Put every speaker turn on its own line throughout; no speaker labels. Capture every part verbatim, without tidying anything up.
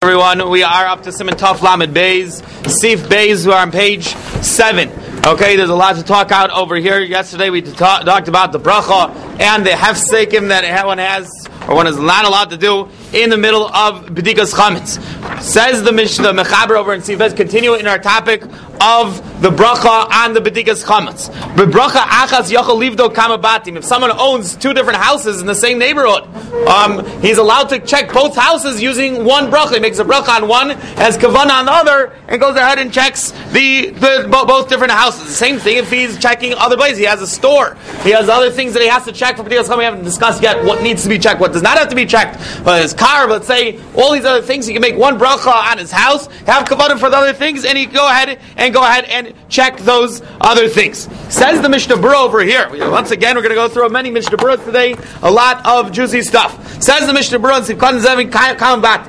Everyone, we are up to Siman Tov Lamed Beis, Sif Beis, who are on page seven. Okay, there's a lot to talk out over here. Yesterday we ta- talked about the bracha and the hefsekim that one has, or one is not allowed to do in the middle of B'dikas Chametz. Says the Mishnah, Mechaber over in Sif Beis, continue in our topic of the bracha on the B'dikas Chametz. B'bracha achas yochel livdo kama batim. If someone owns two different houses in the same neighborhood, um, he's allowed to check both houses using one bracha. He makes a bracha on one, has kavanah on the other, and goes ahead and checks the, the both different houses. The same thing if he's checking other places. He has a store. He has other things that he has to check for B'dikas Chametz. We haven't discussed yet what needs to be checked, what does not have to be checked. But his car, let's say, all these other things, he can make one bracha on his house, have kavanah for the other things, and he can go ahead and go ahead and check those other things. Says the Mishnah Berurah over here. Once again, we're going to go through many Mishnah Berurahs today. A lot of juicy stuff. Says the Mishnah Berurah in Sivkot Zevin Kalam Bat.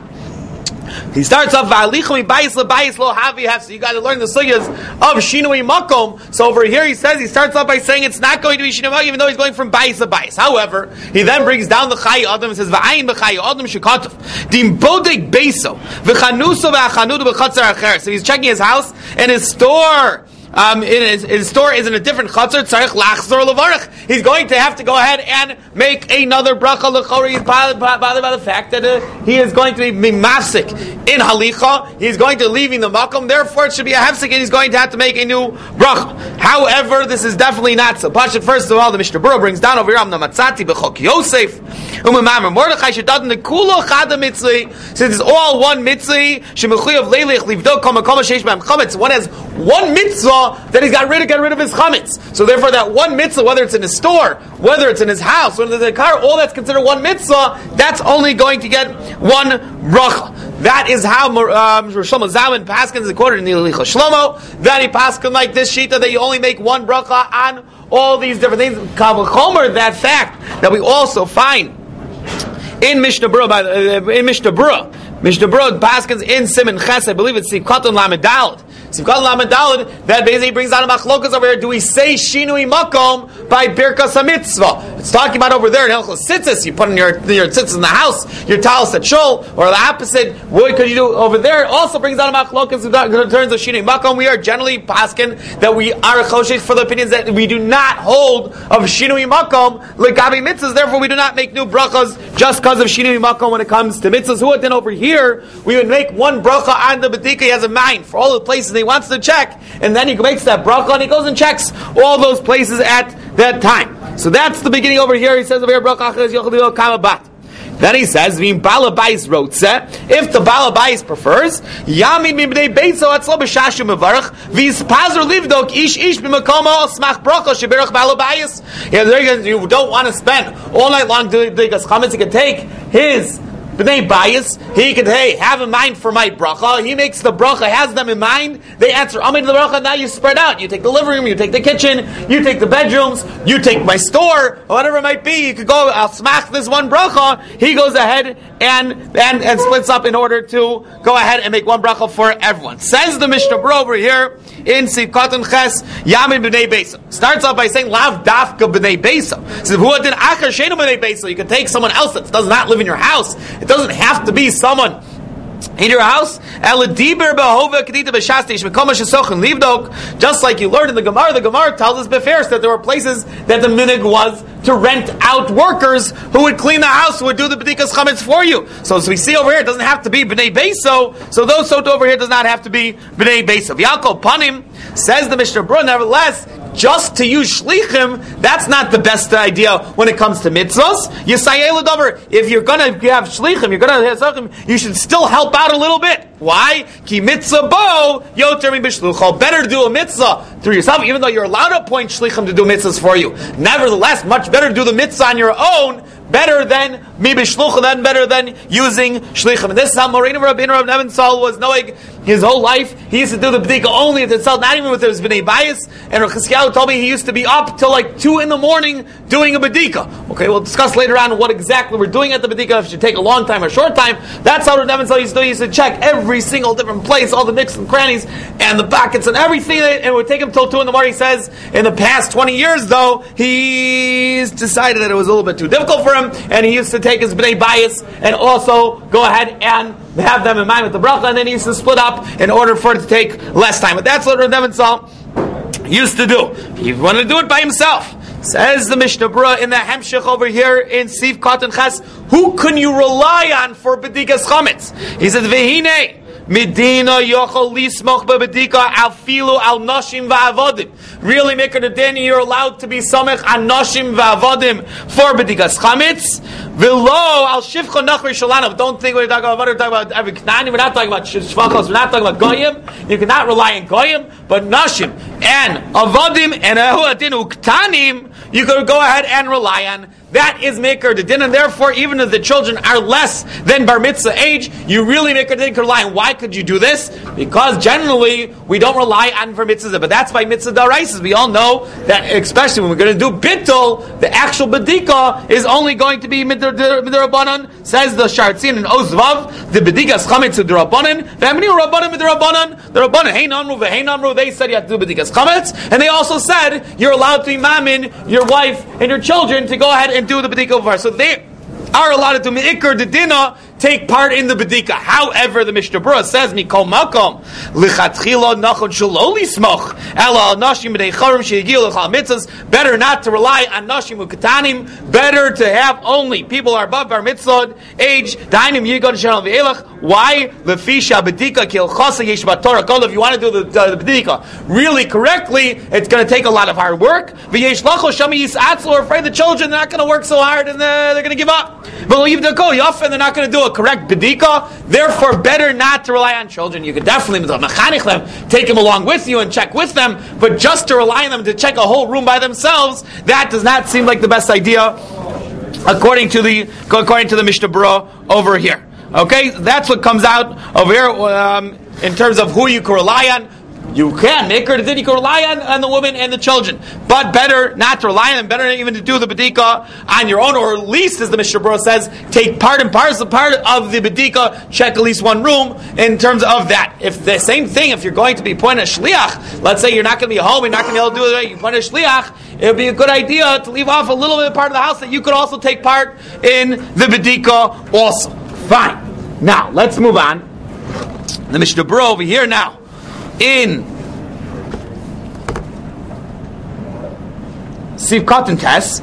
He starts off va'alichum bayis lebayis lo havi hefsek. You got to learn the sugyas of shinui makom. So over here he says he starts off by saying it's not going to be shinui makom, even though he's going from bayis to bayis. However, he then brings down the chayi adam and says va'ayin b'chayi adam shekatuf dim bodek beiso v'chanuso v'achanud b'chatzar acher. So he's checking his house and his store. Um, in his, his store is in a different chatzar. Tzarich lachzor levarach. He's going to have to go ahead and make another bracha lechori. He's bothered by the fact that uh, he is going to be mimafsik in halicha. He's going to leaving the makom. Therefore, it should be a hefsek, and he's going to have to make a new bracha. However, this is definitely not so. Pashat, first of all, the Mishnah Berurah brings down over here Amna Matzati b'chok Yosef umemamar Mordechai shedadin nekulo chada mitzli. Since it's all one mitzli, shemechuyav leilech livdok kol makom sheish b'hem chametz. One has one mitzvah that he's got rid of, get rid of his chametz. So therefore that one mitzvah, whether it's in his store, whether it's in his house, whether it's in a car, all that's considered one mitzvah, that's only going to get one bracha. That is how um, Shlomo Zalman paskins according to Nilicha Shlomo, that he paskin like this shita that you only make one bracha on all these different things. Kavul Chomer, that fact that we also find in Mishnah Berurah, by the, uh, in Mishnah Berurah, Mishnah Berurah paskins in Siman Ches, I believe it's Sivkot Lamed Daled. Sivkot Lamed Daled, that basically brings down a machlokas over here. Do we say Shinui Makom by Birkas HaMitzvah? It's talking about over there in Hilchos Tzitzis. You put in your, your tzitzis in the house, your talis at shul, or the opposite. What could you do over there? It also brings down a machlokas in terms of Shinui Makom. We are generally paskin that we are choshesh for the opinions that we do not hold of Shinui Makom legabi mitzvahs. Therefore, we do not make new brachas just because of Shinui Makom when it comes to mitzvahs. Who then over here we would make one bracha on the bedika. He has a mind for all the places he wants to check, and then he makes that bracha and he goes and checks all those places at that time. So that's the beginning over here. He says over here, bracha achas yochel kama bat. Then he says, "V'im balabais rotze." If the balabais prefers, yamin mibnei beiso atzlo b'shashu mevarach v'ispazer livdok ish ish b'makoma smach bracha sheberach balabais. Yeah, there you don't want to spend all night long doing b'dikas chametz. He can take his b'nei bias, he could, hey, have in mind for my bracha. He makes the bracha, has them in mind. They answer, Amen to the bracha. Now you spread out. You take the living room, you take the kitchen, you take the bedrooms, you take my store, or whatever it might be. You could go, I'll smack this one bracha. He goes ahead and, and, and splits up in order to go ahead and make one bracha for everyone. Says the Mishnah Berurah over here in Sivkot Ches, Yamin b'nei Beiso. Starts off by saying, Lav dafka b'nei Beiso. Says, Hu adin achar sheinu b'nei Beiso. You can take someone else that does not live in your house. It doesn't have to be someone in your house. Just like you learned in the Gemara, the Gemara tells us befirst that there were places that the minig was to rent out workers who would clean the house, who would do the b'dikas chametz for you. So as we see over here, it doesn't have to be b'nei beiso. So those soto over here does not have to be b'nei beiso. V'yakol panim, says the Mishnah Berurah, nevertheless, just to use shlichim, that's not the best idea when it comes to mitzvahs. Yisayel Dover, if you're going to have shlichim, you're going to have shlichim, you should still help out a little bit. Why? Ki mitzvah bo yoter mi b'shlucho. Better to do a mitzvah through yourself, even though you're allowed to appoint shlichim to do mitzvahs for you. Nevertheless, much better to do the mitzvah on your own, better than mi b'shlucha, then better than using shlichim. And this is how Moreno Rabbeinu Rav Nevin Saul was knowing his whole life. He used to do the b'dika only with himself, not even with his b'nei bias. And Rav Chizkiyahu told me he used to be up till like two in the morning doing a b'dika. Okay, we'll discuss later on what exactly we're doing at the b'dika. If it should take a long time or short time. That's how Rav Nevin Saul used to do. He used to check every single different place, all the nicks and crannies and the pockets and everything, and it would take him till two in the morning. He says in the past twenty years though, he's decided that it was a little bit too difficult for him, and he used to take his b'nei bias and also go ahead and have them in mind with the bracha, and then he used to split up in order for it to take less time. But that's what Rav Nebenzahl used to do. He wanted to do it by himself. Says the Mishnah Berurah in the Hemshech over here in Sif Katan Ches, who can you rely on for B'dikas Chametz? He says, Vehine, Medina yochol lismoch bebedika al filu al noshim va'avodim. Really, make it a din, you're allowed to be samech on noshim va'avodim for bedikas chametz. V'lo al shivcha nachri shalana. Don't think we're talking about we're talking about every knani. We're not talking about shvachos. We're not talking about goyim. You cannot rely on goyim, but noshim and avodim and ahuadin uktanim. You could go ahead and rely on. That is maker the din, and therefore, even if the children are less than bar mitzvah age, you really make a din rely on. Why could you do this? Because generally we don't rely on for mitzvah, but that's by mitzvah daraises. We all know that, especially when we're going to do bittul, the actual bedika is only going to be midrabanan. Says the Shartzin and Ozvav, the bedika is chametz midrabanan. How many rabbanan midrabanan? The rabbanan hein amru ve'hein amru. They said you have to do bedika chametz, and they also said you're allowed to imamin your wife and your children to go ahead and do the bedika over. So they are allowed to meikar the dinah, take part in the bedika. However, the Mishnah Berurah says, "Mikol makom lichatchila nachon shelo lismoch ela nashim b'nei charim sheyigiu l'chal mitzvahs." Better not to rely on nashim ukatanim. Better to have only people who are above bar mitzvah age. Dainim yigon shalom v'elach. Why? Lefisha bedika kilchasa yesh b'torah kol. If you want to do the, the, the bedika really correctly, it's going to take a lot of hard work. V'yesh lacho shami yisatzel. We're afraid the children they're not going to work so hard and they're, they're going to give up. But leave the go often they're not going to do it. Correct bedika, therefore better not to rely on children. You could definitely mechanich them, take them along with you and check with them, but just to rely on them to check a whole room by themselves, that does not seem like the best idea according to the according to the Mishnah Berurah over here. Okay, that's what comes out over here um, in terms of who you can rely on. You can make her, then you can rely on, on the woman and the children. But better not to rely on them, better even to do the bedika on your own, or at least, as the Mishnah Berurah says, take part and parcel part of the bedika, check at least one room in terms of that. If the same thing, if you're going to be appointed a shliach, let's say you're not going to be home, you're not going to be able to do it, you appoint a shliach, it would be a good idea to leave off a little bit of part of the house that you could also take part in the bedika also. Fine. Now, let's move on. The Mishnah Berurah over here now. In Siv Katan Tes,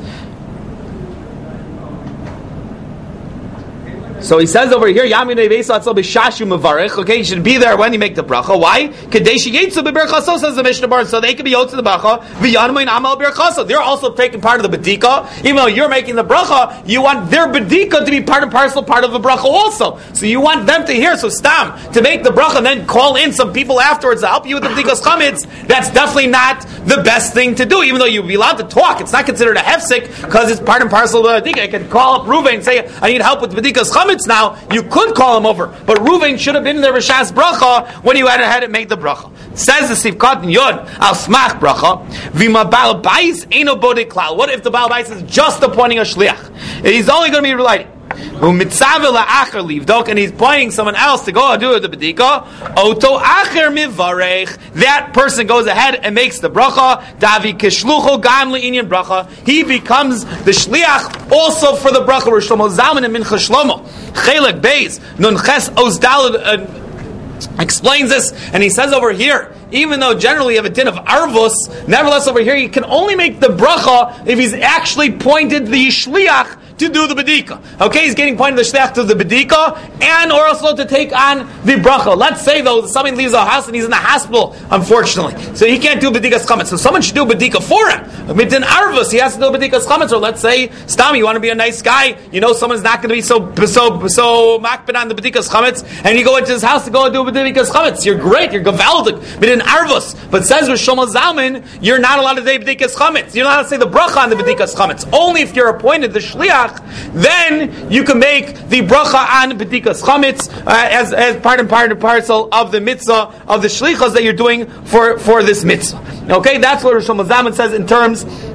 so he says over here, Yaminei Beisatzel B'Shashu Mevarich. Okay, you should be there when you make the bracha. Why? Kadeshi Yetzu B'Berchaso, says the Mishnah Berurah, so they can be yotze the bracha. V'Yanmain Amal Berchaso. They're also taking part of the bedika, even though you're making the bracha. You want their bedika to be part and parcel, part of the bracha also. So you want them to hear. So stam to make the bracha, and then call in some people afterwards to help you with the bedikas chametz. That's definitely not the best thing to do. Even though you'd be allowed to talk, it's not considered a hefsek because it's part and parcel of the bedika. You can call up Ruvain and say, "I need help with the bedikas chametz." Now you could call him over, but Ruvain should have been there b'shas bracha when you had ahead and made the bracha. Says the Sif Katan Yod al smach bracha v'ma bal bais eino bodei klal. What if the bal bais is just appointing a shliach? He's only going to be relating. And he's pointing someone else to go do the bedika. Oto acher mivarech. That person goes ahead and makes the bracha. Davi kishlucho gam le'inyan bracha. He becomes the shliach also for the bracha. Rosh Shlomo Zalman and Mincha Shlomo Chelek Beis Nun Ches Ozdal explains this, and he says over here, even though generally you have a din of arvus, nevertheless over here you can only make the bracha if he's actually pointed the shliach to do the bedika. Okay, he's getting pointed the shliach to the bedika, and or also to take on the bracha. Let's say though somebody leaves the house and he's in the hospital, unfortunately, so he can't do bedikas chametz. So someone should do bedika for him. Midin arvus, he has to do bedikas chametz. Or let's say, Stam, you want to be a nice guy, you know someone's not going to be so so so makbid on the bedikas chametz, and you go into his house to go and do bedikas chametz. You're great, you're gavaldik, midin arvus. But says with Shlomo Zalman, you're not allowed to say bedikas chametz. You're not allowed to say the bracha on the bedikas chametz. Only if you're appointed the shliach, then you can make the bracha on bedikas chametz uh, as as part and part and parcel of the mitzvah of the shlichas that you're doing for, for this mitzvah. Okay, that's what Rosh Hashanah says in terms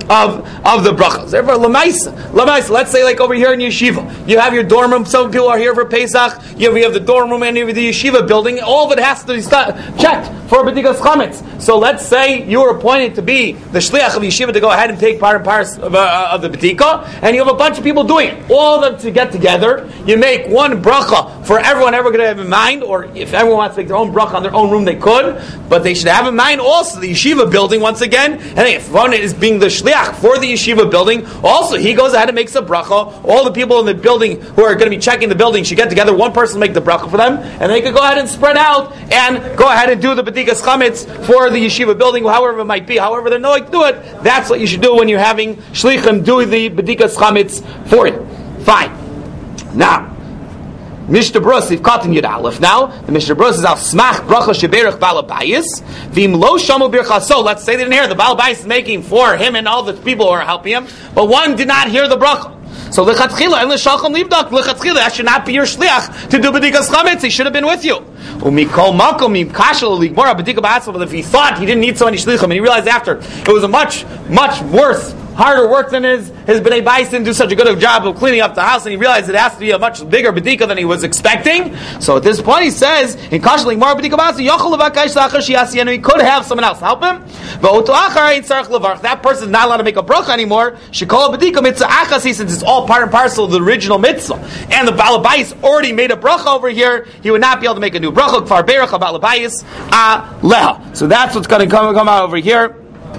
of, of the brachas. Therefore, lamaisa, lamaisa. Let's say, like over here in yeshiva, you have your dorm room. Some people are here for Pesach. You have, you have the dorm room and you have the yeshiva building. All of it has to be st- checked for b'dikas chametz. So let's say you were appointed to be the shliach of yeshiva to go ahead and take part and parts of, uh, of the b'dika, and you have a bunch of people doing it. All of them to get together. You make one bracha for everyone ever going to have in mind, or if everyone wants to make their own bracha on their own room, they could. But they should have in mind also the yeshiva building once again. And if one is being the shliach for the yeshiva building, also he goes ahead and makes a bracha. All the people in the building who are going to be checking the building should get together. One person make the bracha for them, and they could go ahead and spread out and go ahead and do the b'dikas chametz for the yeshiva building, however it might be, however they're knowing to do it. That's what you should do when you're having shlichim do the b'dikas chametz for you. Fine. Now, Mishnah Brus, we've caught in Yud Aleph now. The Mishnah Brus is al smach bracha sheberach balabayis. V'im lo shamu birchaso. Let's say they didn't hear the balabayis is making for him and all the people who are helping him, but one did not hear the bracha. So lechatchila and l'shalcham libdak lechatchila that should not be your shliach to do b'dikas chametz. He should have been with you. Umikol makom im kashel ligmora b'dika ba'atzma. But if he thought he didn't need so many shlichim and he realized after it was a much much worse, harder work than his his b'nei bayis didn't do such a good job of cleaning up the house, and he realized it has to be a much bigger b'dika than he was expecting. So at this point he says in kashel ligmora b'dika ba'atzma yochel levakash la'achar shi'asiyanu. He could have someone else help him. But that person is not allowed to make a bracha anymore. Shekol b'dika mitzvah achasi, since it's all part and parcel of the original mitzvah, and the balabayis already made a bracha over here, he would not be able to make a new bracha. Kfar berach balabayis aleha. So that's what's going to come come out over here.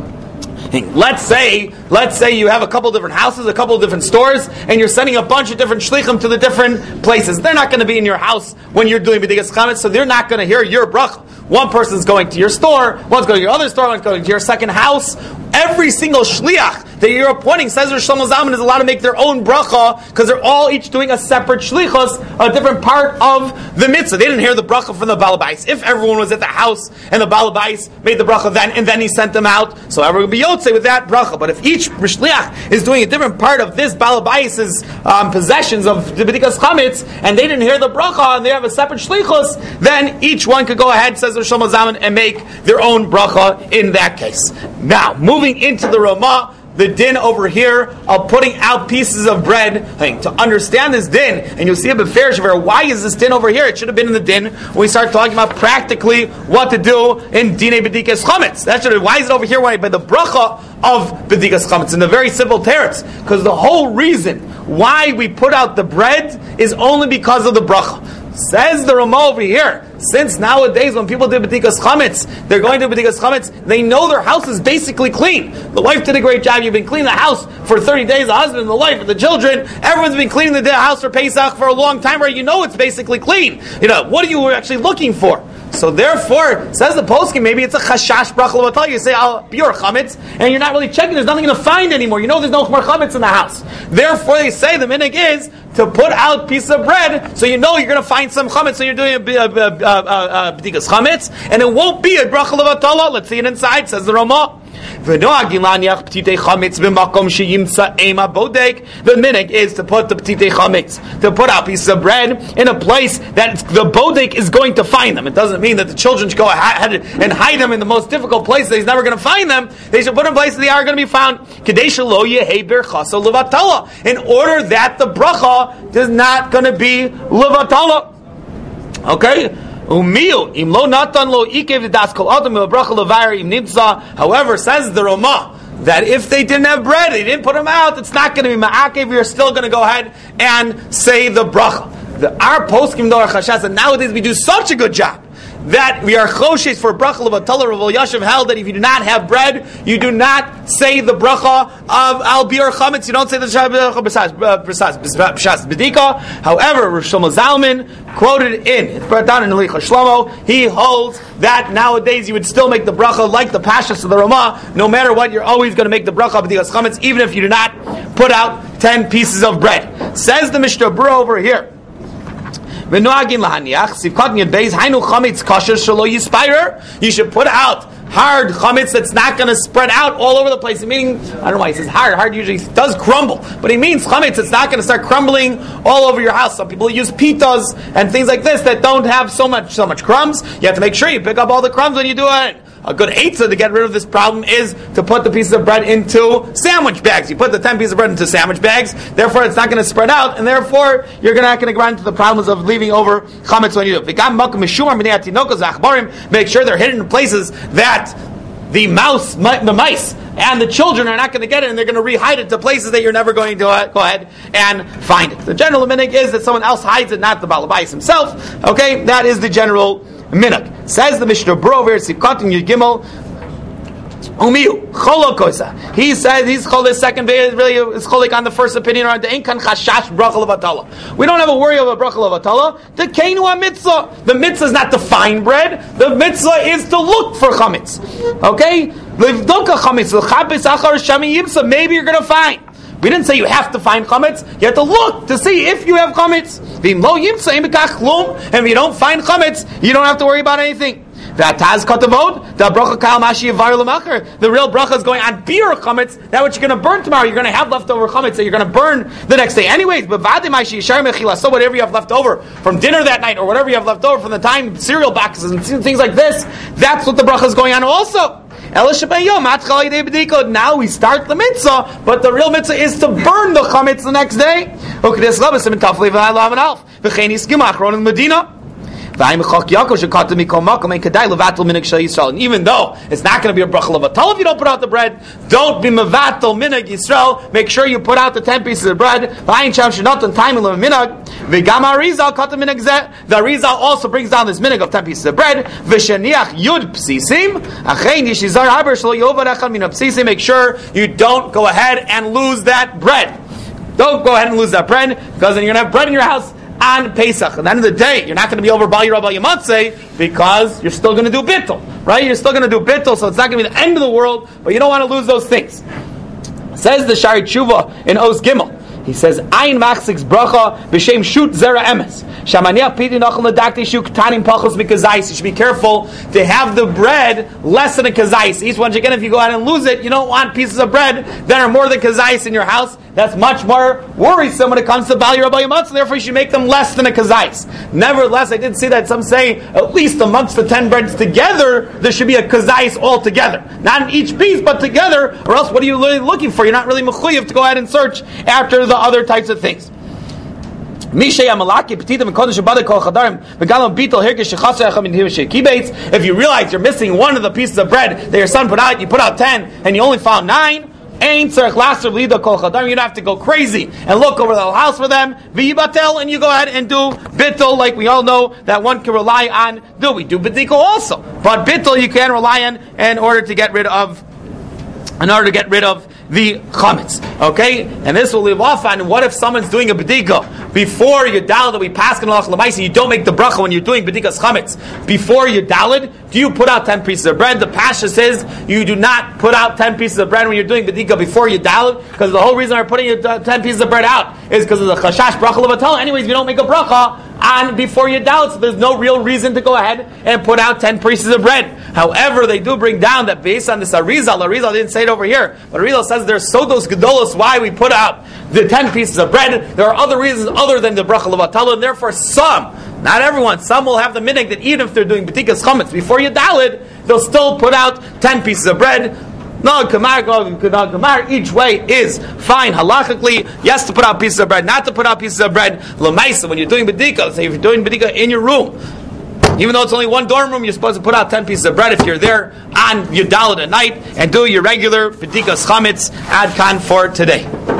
Let's say, let's say you have a couple different houses, a couple different stores, and you're sending a bunch of different shlichim to the different places. They're not going to be in your house when you're doing b'dikas chametz, so they're not going to hear your bracha. One person's going to your store, one's going to your other store, one's going to your second house. Every single shliach that you're appointing, says Rosh Shlomo Zalman, is allowed to make their own bracha because they're all each doing a separate shlichus, a different part of the mitzvah. They didn't hear the bracha from the balabais. If everyone was at the house and the balabais made the bracha then, and then he sent them out, so everyone would be yotzei with that bracha. But if each shliach is doing a different part of this balabais' um, possessions of the b'dikas chametz, and they didn't hear the bracha and they have a separate shlichus, then each one could go ahead, says Rosh Shlomo Zalman, and make their own bracha in that case. Now, moving into the Ramah, the din over here of putting out pieces of bread. Hey, to understand this din, and you'll see a befer shaver, why is this din over here? It should have been in the din when we start talking about practically what to do in dinei b'dikas chametz. That should have, why is it over here? Why? By the bracha of b'dikas chametz, in the very simple teretz, because the whole reason why we put out the bread is only because of the bracha. Says the Ramah over here, since nowadays when people do b'dikas chametz, they're going to b'dikas chametz, they know their house is basically clean. The wife did a great job. You've been cleaning the house for thirty days. The husband, the wife, and the children, everyone's been cleaning the house for Pesach for a long time, where you know it's basically clean. You know, what are you actually looking for? So therefore, says the poskim, maybe it's a chashash bracha l'vatal. You say al pure chametz, and you're not really checking. There's nothing to find anymore. You know there's no more chametz in the house. Therefore, they say the minhag is to put out piece of bread, so you know you're going to find some chametz. So you're doing a b'dikas chametz, and it won't be a bracha l'vatal. Let's see it inside. Says the Ramah. The minhag is to put the p'titei chametz, to put out pieces of bread in a place that the bodek is going to find them. It doesn't mean that the children should go ahead and hide them in the most difficult place that he's never going to find them. They should put them in places they are going to be found. In order that the bracha is not going to be levatala. Okay? However, says the Ramah, that if they didn't have bread, they didn't put them out, it's not going to be ma'akev, you're still going to go ahead and say the bracha. The, our poskim do our chashas, and nowadays we do such a good job that we are choshes for bracha levatala. Rav Yashav held that if you do not have bread, you do not say the bracha of al biur chametz. You don't say the bracha b'shas b'dika. However, Rosh Shlomo Zalman quoted in, it's brought down in Halicha Shlomo, he holds that nowadays you would still make the bracha like the pashas of the Ramah. No matter what, you're always going to make the bracha b'dikas chametz, even if you do not put out ten pieces of bread. Says the Mishnah Berurah over here. You should put out hard chametz that's not going to spread out all over the place. Meaning, I don't know why he says hard. Hard usually does crumble, but he means chametz that's not going to start crumbling all over your house. Some people use pitas and things like this that don't have so much so much crumbs. You have to make sure you pick up all the crumbs when you do it. a good eitzah to get rid of this problem is to put the pieces of bread into sandwich bags. You put the ten pieces of bread into sandwich bags, therefore it's not going to spread out, and therefore you're not going to run into the problems of leaving over chametz when you do. Make sure they're hidden in places that the mouse, the mice, and the children are not going to get it, and they're going to re-hide it to places that you're never going to uh, go ahead and find it. The general minhag is that someone else hides it, not the Baal Bayis himself. Okay, that is the general minhag. Says the Mishnah Berurah over Sivkot Yud Gimel. Umiu cholokosa. He says he's called his second really is cholik on the first opinion around the inkan chashash bracha levatala. We don't have a worry of a bracha levatala. The keinu mitzvah. The mitzvah is not to find bread. The mitzvah is to look for chametz. Okay, levdoka chametz l'chapis achar shami yimsa. Maybe you're going to find. We didn't say you have to find chametz. You have to look to see if you have chametz. V'im lo yimsa im bekach klum. And if you don't find chametz, you don't have to worry about anything. The real bracha is going on beer chametz, that which you're going to burn tomorrow. You're going to have leftover chametz that you're going to burn the next day anyways. But so whatever you have left over from dinner that night, or whatever you have left over from the time cereal boxes and things like this, that's what the bracha is going on also. Now we start the mitzvah, but the real mitzvah is to burn the chametz the next day. And even though it's not going to be a bracha levatala if you don't put out the bread, don't be mevatel minhag Yisrael. Make sure you put out the ten pieces of bread. The Arizal also brings down this minhag of ten pieces of bread. Make sure you don't go ahead and lose that bread. Don't go ahead and lose that bread, because then you're going to have bread in your house on Pesach. At the end of the day, you're not going to be over Bal Yirah Bal Yamatzeh, because you're still going to do bittul, right? You're still going to do bittul, so it's not going to be the end of the world, but you don't want to lose those things. Says the Shari Tshuva in Oz Gimel. He says, Ayin machziks bracha b'shem shut zera emes. Shamaniach piti nachal ledakti shu ktanim pachos mikazais. You should be careful to have the bread less than a kazais. Each once again, if you go out and lose it, you don't want pieces of bread that are more than kazais in your house. That's much more worrisome when it comes to Bal Yirah Bal Yamatzeh. Therefore, you should make them less than a kazais. Nevertheless, I did see that some say at least amongst the ten breads together, there should be a kazais altogether. Not in each piece, but together, or else what are you really looking for? You're not really mechuyev to go ahead and search after the other types of things. If you realize you're missing one of the pieces of bread that your son put out, you put out ten, and you only found nine, you don't have to go crazy and look over the whole house for them. And you go ahead and do bittul, like we all know that one can rely on. Do we do bidiko also? But bittul you can rely on in order to get rid of, in order to get rid of the chametz. Okay? And this will live off on, what if someone's doing a bedika before you daled, that we pass in halach l'maisa, you don't make the bracha when you're doing bedikas chametz. Before you daled, do you put out ten pieces of bread? The pasha says you do not put out ten pieces of bread when you're doing bedika before you daled, because the whole reason we're putting ten pieces of bread out is because of the chashash bracha levatala. Anyways, you don't make a bracha on before you daled, so there's no real reason to go ahead and put out ten pieces of bread. However, they do bring down that based on this Arizal, Arizal didn't say it over here, but Arizal says there's sodos gedolos why we put out the ten pieces of bread. There are other reasons other than the bracha levatala, and therefore some, not everyone, some will have the minhag that even if they're doing betikas chametz before you dalid, they'll still put out ten pieces of bread. No, kamar, no, kamar, each way is fine halachically. Yes, to put out pieces of bread, not to put out pieces of bread. L'maisa, when you're doing bedika, let's say if you're doing bedika in your room, even though it's only one dorm room, you're supposed to put out ten pieces of bread if you're there on your dalit at night and do your regular bedikas chametz ad kan for today.